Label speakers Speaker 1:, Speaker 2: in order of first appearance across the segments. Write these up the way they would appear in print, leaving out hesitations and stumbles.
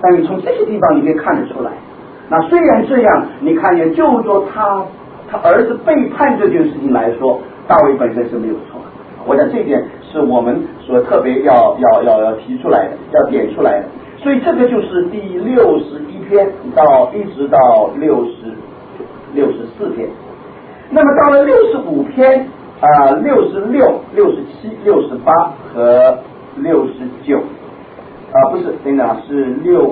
Speaker 1: 但你从这些地方你可以看得出来，那虽然这样，你看见就说他儿子背叛这件事情来说，大卫本身是没有错。我想这点是我们所特别要提出来的，要点出来的。所以这个就是第61篇一直到64篇。那么到了65篇66、67、68和69不是，等等是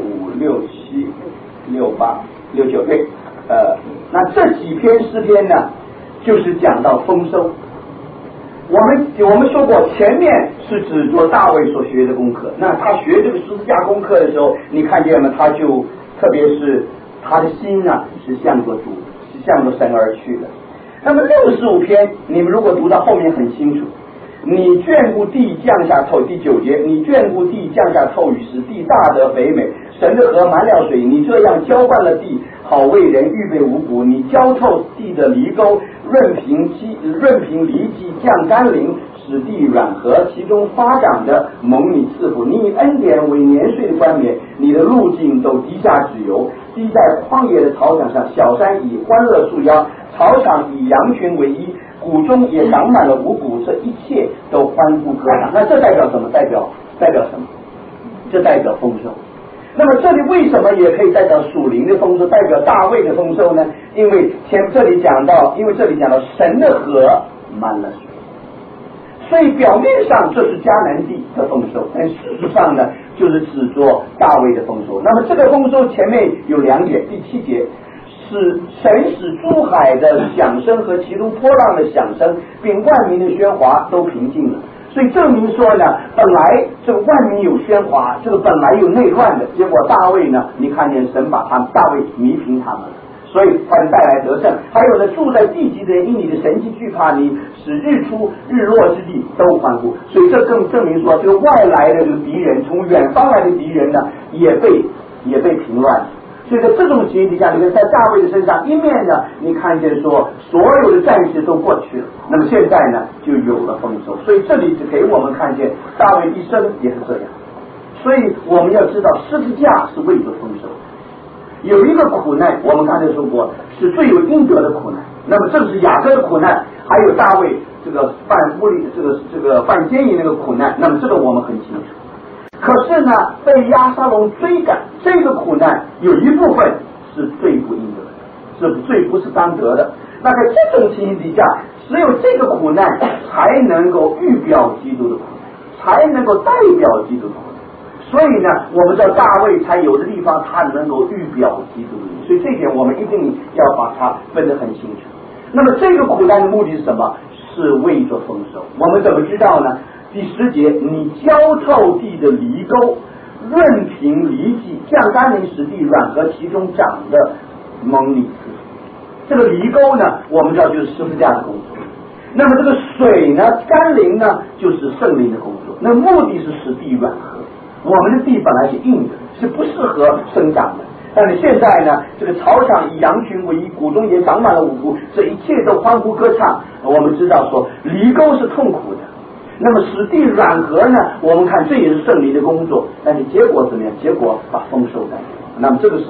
Speaker 1: 65、67、68、69对。那这几篇诗篇呢，就是讲到丰收。我们说过，前面是指着大卫所学的功课。那他学这个十字架功课的时候，你看见了，他就特别是他的心啊，是向着主，是向着神而去的。那么65篇，你们如果读到后面很清楚，你眷顾地降下透，第9节，你眷顾地降下透雨，使地大得肥美，神的河满了水，你这样浇灌了地，好为人预备五谷，你浇透地的犁沟，润平犁脊，降甘霖，使地软和，其中发长的蒙你赐福，你以恩典为年岁的冠冕，你的路径都滴下脂油，滴在旷野的草场上，小山以欢乐束腰，草场以羊群为衣，谷中也长满了五谷，这一切都欢呼歌唱。那这代表什么？代表什么？这代表丰收。那么这里为什么也可以代表属灵的丰收，代表大卫的丰收呢？因为这里讲到神的河满了水，所以表面上这是迦南地的丰收，但事实上呢，就是指着大卫的丰收。那么这个丰收前面有2点，第7节。神使诸海的响声和其中波浪的响声，并万民的喧哗都平静了。所以证明说呢，本来这个万民有喧哗，这个本来有内乱的，结果大卫呢，你看见神把大卫弥平他们了，所以他就带来得胜。还有呢，住在地极的人因你的神迹惧怕你，使日出日落之地都欢呼。所以这更证明说，这个外来的这个敌人，从远方来的敌人呢，也被平乱了。所以在这种情形底下，你看在大卫的身上，一面呢，你看见说所有的战事都过去了，那么现在呢，就有了丰收。所以这里只给我们看见大卫一生也是这样。所以我们要知道，十字架是为着丰收。有一个苦难，我们刚才说过，是最有应得的苦难。那么正是雅各的苦难，还有大卫这个犯奸淫那个苦难，那么这个我们很清楚。可是呢，被押沙龙追赶，这个苦难有一部分是罪不应得的，是罪不是当得的。那在这种情形底下，只有这个苦难才能够预表基督的苦难，才能够代表基督的苦难。所以呢，我们知道大卫才有的地方，他能够预表基督的，所以这一点我们一定要把它分得很清楚。那么这个苦难的目的是什么？是为着丰收。我们怎么知道呢？第10节，你浇透地的犁沟，润平犁脊，降甘霖，使地软和，其中长的蒙你赐福。这个犁沟呢，我们知道就是十字架的工作。那么这个水呢，甘霖呢，就是圣灵的工作。那目的是使地软和。我们的地本来是硬的，是不适合生长的。但是现在呢，这个草场以羊群为衣，谷中也长满了五谷，这一切都欢呼歌唱。我们知道说，犁沟是痛苦的。那么使地软和呢，我们看这也是圣灵的工作，但是结果怎么样？结果把丰收带来。那么这个是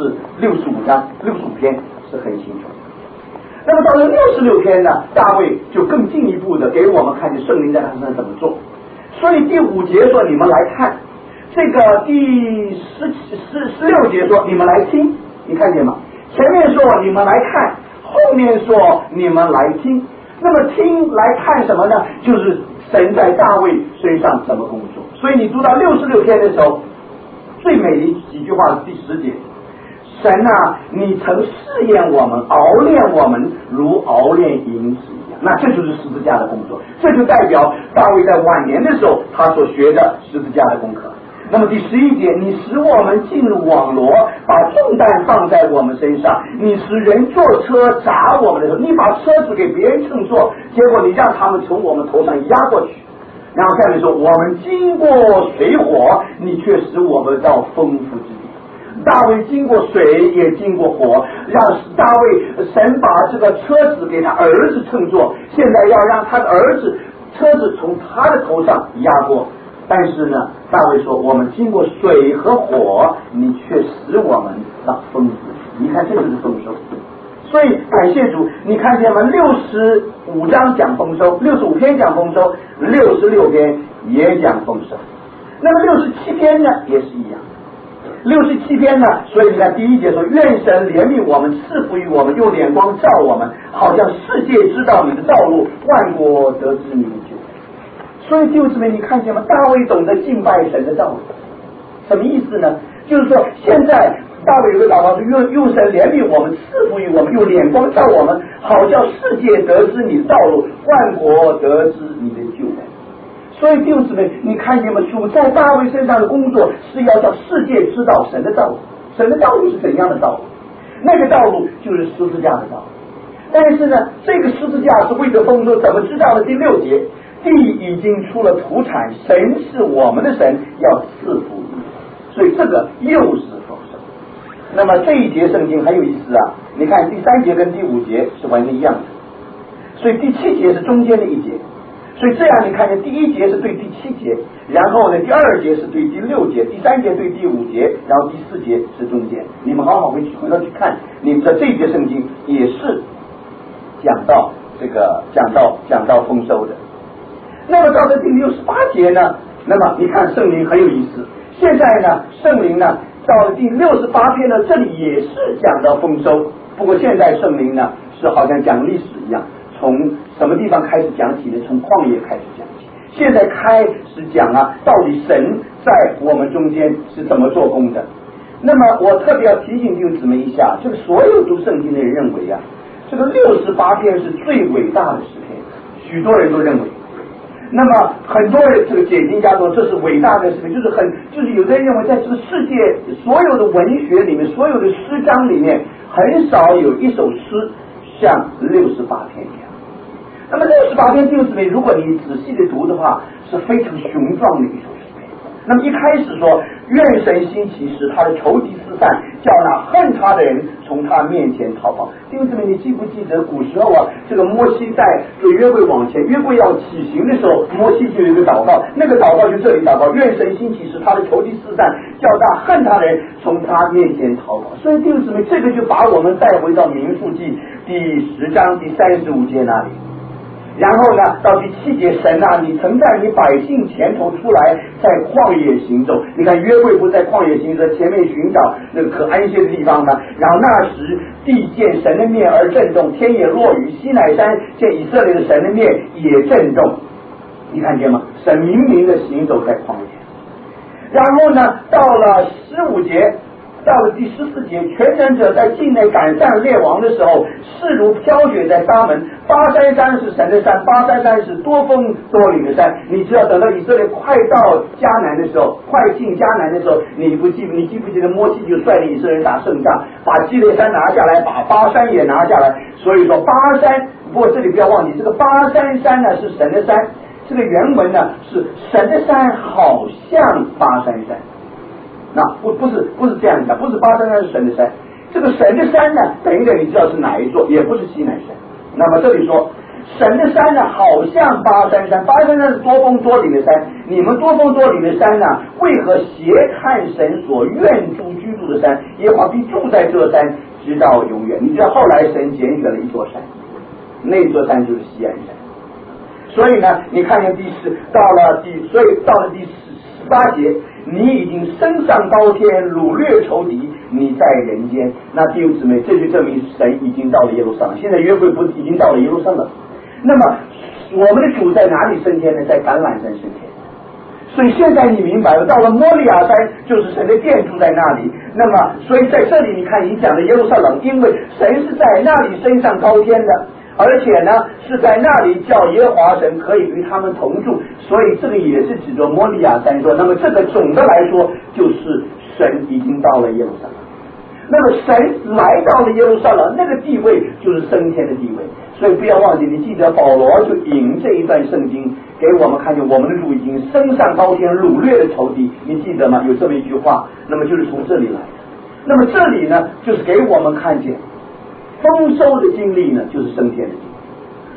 Speaker 1: 65篇是很清楚。那么到了66篇呢，大卫就更进一步的给我们看见圣灵在他身上怎么做。所以第5节说，你们来看，这个第16节说，你们来听，你看见吗？前面说你们来看，后面说你们来听。那么听来看什么呢？就是神在大卫身上怎么工作。所以你读到66篇的时候，最美的几句话是第10节，神啊，你曾试验我们，熬炼我们，如熬炼银子一样。那这就是十字架的工作，这就代表大卫在晚年的时候他所学的十字架的功课。那么第11节，你使我们进入网罗，把重担放在我们身上，你使人坐车砸我们的时候，你把车子给别人乘坐，结果你让他们从我们头上压过去。然后下面说，我们经过水火，你却使我们到丰富之地。大卫经过水也经过火，让大卫神把这个车子给他儿子乘坐，现在要让他的儿子车子从他的头上压过。但是呢， 大卫说我们经过水和火，你却使我们到丰足。你看这就是丰收。所以感谢主，你看见吗？65章讲丰收，65篇讲丰收，66篇也讲丰收。那么67篇呢也是一样。67篇呢，所以你看第1节说，愿神怜悯我们，赐福于我们，用脸光照我们，好像世界知道你的道路，万国得知你的救恩。所以弟兄姊妹，你看见吗？大卫懂得敬拜神的道路，什么意思呢？就是说现在大卫有个祷告是用神怜悯我们，赐福于我们，用脸光照我们，好叫世界得知你的道路，万国得知你的救恩。所以弟兄姊妹，你看见吗？主在大卫身上的工作是要叫世界知道神的道路。神的道路是怎样的道路？那个道路就是十字架的道路。但是呢，这个十字架是为了丰收，怎么知道的？第6节，地已经出了土产，神是我们的神，要赐福于你。所以这个又是丰收。那么这一节圣经很有意思啊，你看第3节跟第5节是完全一样的，所以第7节是中间的一节。所以这样你看见第1节是对第7节，然后呢第2节是对第6节，第3节对第5节，然后第4节是中间。你们好好回头去看，你们的这一节圣经也是讲到这个讲到丰收的。那么到了第68节呢，那么你看圣灵很有意思。现在呢圣灵呢到了第68篇呢，这里也是讲到丰收，不过现在圣灵呢是好像讲历史一样，从什么地方开始讲起呢？从旷野开始讲起。现在开始讲啊，到底神在我们中间是怎么做工的。那么我特别要提醒弟兄姊妹一下，这个所有读圣经的人认为啊，这个68篇是最伟大的诗篇，许多人都认为。那么很多人这个解经家说这是伟大的诗篇，就是有的人认为在这个世界所有的文学里面，所有的诗章里面，很少有一首诗像68篇一样。那么68篇弟兄姊妹，如果你仔细的读的话，是非常雄壮的一首诗篇。那么一开始说，愿神兴起使他的仇敌四散，叫那恨他的人从他面前逃跑。弟兄姊妹，你记不记得古时候啊，这个摩西在这约柜往前，约柜要起行的时候，摩西就有一个祷告，那个祷告就这里祷告，愿神兴起使他的仇敌四散，叫那恨他的人从他面前逃跑。所以弟兄姊妹，这个就把我们带回到民数记第10章第35节那里。然后呢，到第7节，神啊，你曾在你百姓前头出来，在旷野行走。你看约柜不在旷野行走，前面寻找那个可安歇的地方呢。然后那时地见神的面而震动，天也落雨，西乃山见以色列的神的面也震动。你看见吗？神明明的行走在旷野。然后呢，到了15节。到了第14节，全能者在境内赶上列王的时候，势如飘雪在沙门。巴珊山是神的山，巴珊山是多风多岭的山。你知道，等到以色列快到迦南的时候，快进迦南的时候，你记不记得摩西就率领以色列人打胜仗，把基列山拿下来，把巴珊也拿下来。所以说巴珊，不过这里不要忘记，这个巴珊山呢是神的山，这个原文呢是神的山好像巴珊山。那不是这样讲，不是巴珊山是神的山，这个神的山呢，等一等你知道是哪一座，也不是西乃山。那么这里说神的山呢，好像巴珊山，巴珊山是多峰多岭的山，你们多峰多岭的山呢，为何斜看神所愿住居住的山？耶和华必住在这山，直到永远。你知道后来神拣选了一座山，那座山就是西安山。所以呢，你看见到了第18节，你已经升上高天，掳掠仇敌，你在人间。那弟兄姊妹，这就证明神已经到了耶路撒冷。现在约柜不已经到了耶路撒冷？那么我们的主在哪里升天呢？在橄榄山升天。所以现在你明白了，到了摩利亚山就是神的殿住在那里。那么所以在这里你看你讲的耶路撒冷，因为神是在那里升上高天的，而且呢是在那里叫耶和华神可以与他们同住，所以这个也是指着摩利亚山说。那么这个总的来说就是神已经到了耶路撒冷。那么神来到了耶路撒冷，那个地位就是升天的地位。所以不要忘记，你记得保罗就引这一段圣经给我们看见，我们的主已经升上高天，掳掠了仇敌，你记得吗？有这么一句话，那么就是从这里来的。那么这里呢，就是给我们看见丰收的经历呢，就是升天的经历。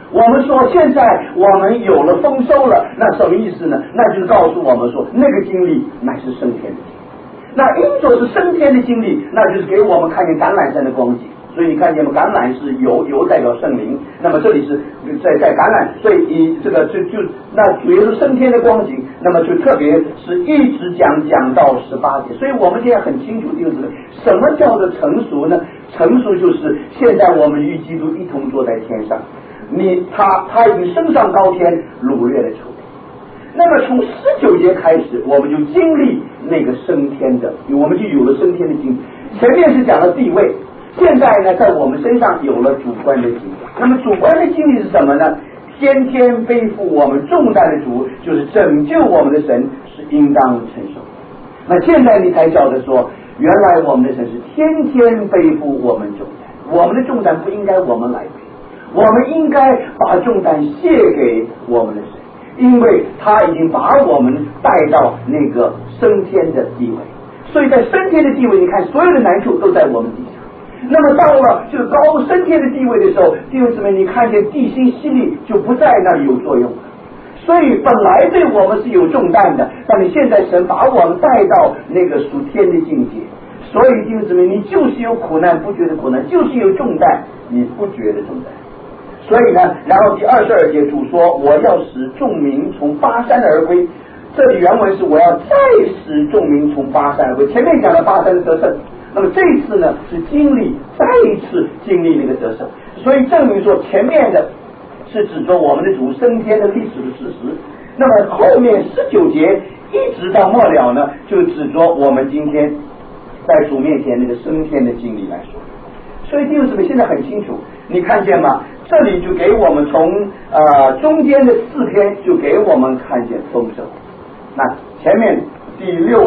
Speaker 1: 我们说现在我们有了丰收了，那什么意思呢？那就是告诉我们说，那个经历乃是升天的经历。那因着是升天的经历，那就是给我们看见橄榄山的光景。所以你看见吗？橄榄是油代表圣灵，那么这里是在橄榄，所以以这个就那主要是升天的光景，那么就特别是一直讲到18节。所以我们现在很清楚定是什么叫做成熟呢？成熟就是现在我们与基督一同坐在天上，他已经升上高天，掳掠了仇敌。那么从19节开始，我们就经历那个升天的，我们就有了升天的经历。前面是讲了地位。现在呢，在我们身上有了主观的经历。那么主观的经历是什么呢？天天背负我们重担的主，就是拯救我们的神，是应当承受。那现在你才晓得说，原来我们的神是天天背负我们重担，我们的重担不应该我们来背，我们应该把重担卸给我们的神，因为他已经把我们带到那个升天的地位。所以在升天的地位，你看所有的难处都在我们底下。那么到了这个高升天的地位的时候，弟兄姊妹，你看见地心吸力就不在那里有作用了。所以本来对我们是有重担的，但是现在神把我们带到那个属天的境界。所以弟兄姊妹，你就是有苦难不觉得苦难，就是有重担你不觉得重担。所以呢，然后第22节主说，我要使众民从巴山而归。这里原文是我要再使众民从巴山而归。前面讲了巴山的得胜，那么这一次呢是再一次经历那个得胜，所以证明说前面的是指着我们的主升天的历史的事实，那么后面19节一直到末了呢，就指着我们今天在主面前那个升天的经历来说。所以弟兄姊妹现在很清楚，你看见吗？这里就给我们从中间的4篇就给我们看见丰盛。那前面第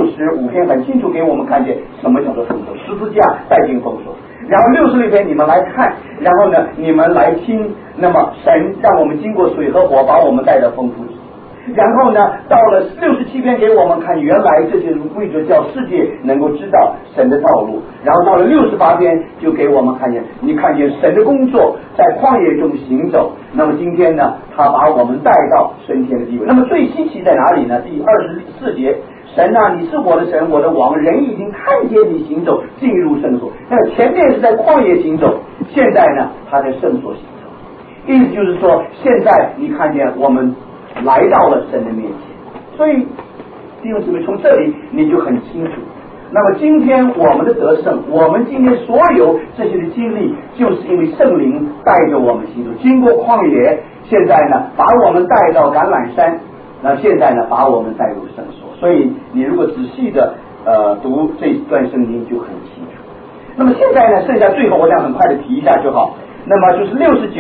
Speaker 1: 65篇很清楚给我们看见什么叫做丰收，十字架带进丰收。然后66篇你们来看，然后呢你们来听，那么神让我们经过水和火把我们带到丰富之地。然后呢到了67篇给我们看，原来这些为着叫世界能够知道神的道路。然后到了68篇就给我们看见，你看见神的工作在旷野中行走。那么今天呢他把我们带到升天的地位。那么最稀奇在哪里呢？第24节，神啊，你是我的神，我的王，人已经看见你行走进入圣所。那前面是在旷野行走，现在呢他在圣所行走。意思就是说，现在你看见我们来到了神的面前。所以弟兄姊妹，从这里你就很清楚，那么今天我们的得胜，我们今天所有这些的经历，就是因为圣灵带着我们行走，经过旷野，现在呢把我们带到橄榄山，那现在呢把我们带入圣所。所以你如果仔细的读这段圣经就很清楚。那么现在呢剩下最后我想很快的提一下就好，那么就是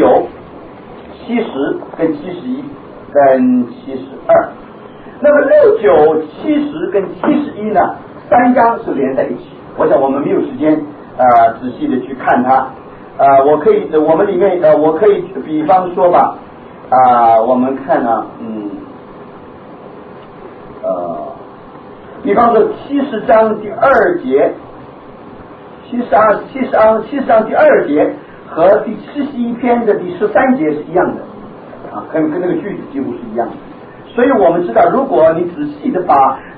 Speaker 1: 69、70跟71跟72。那么69、70跟71呢3章是连在一起，我想我们没有时间仔细的去看它。我可以我们里面我可以比方说吧，我们看啊比方说70章第2节70章第2节和第71篇的第13节是一样的跟那个句子几乎是一样的。所以我们知道，如果你仔细的把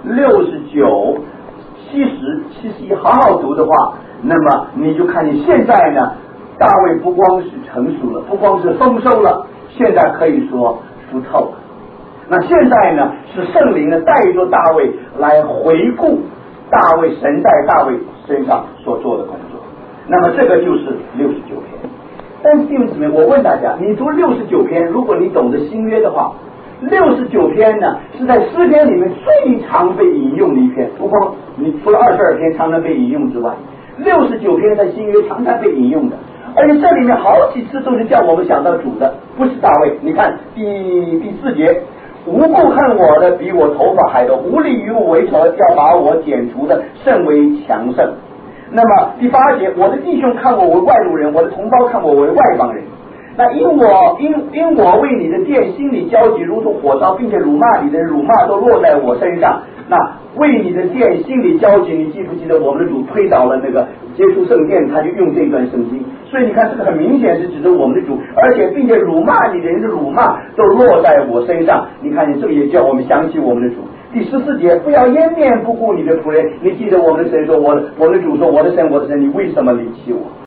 Speaker 1: 69、70、71好好读的话，那么你就看见现在呢大卫不光是成熟了，不光是丰收了，现在可以说熟透了。那现在呢是圣灵呢带着大卫来回顾神在大卫身上所做的工作。那么这个就是69篇。但是弟兄姊妹，我问大家，你读69篇，如果你懂得新约的话，69篇呢是在诗篇里面最常被引用的一篇，不光你除了22篇常常被引用之外，69篇在新约常常被引用的。而且这里面好几次都是叫我们想到主的，不是大卫。你看第4节，无故恨我的比我头发还多，无力与我为仇，要把我剪除的甚为强盛。那么第8节，我的弟兄看我为外路人，我的同胞看我为外邦人。 那因我为你的殿心里焦急，如同火烧，并且辱骂你的辱骂都落在我身上。那为你的殿心里焦急，你记不记得我们的主推倒了那个接触圣殿，他就用这段圣经。所以你看，这个很明显是指着我们的主，而且并且辱骂你的人的辱骂都落在我身上。你看，你这个也叫我们想起我们的主。第14节，不要掩面不顾你的仆人。你记得我们的神说，我的主说，我的神，你为什么离弃我？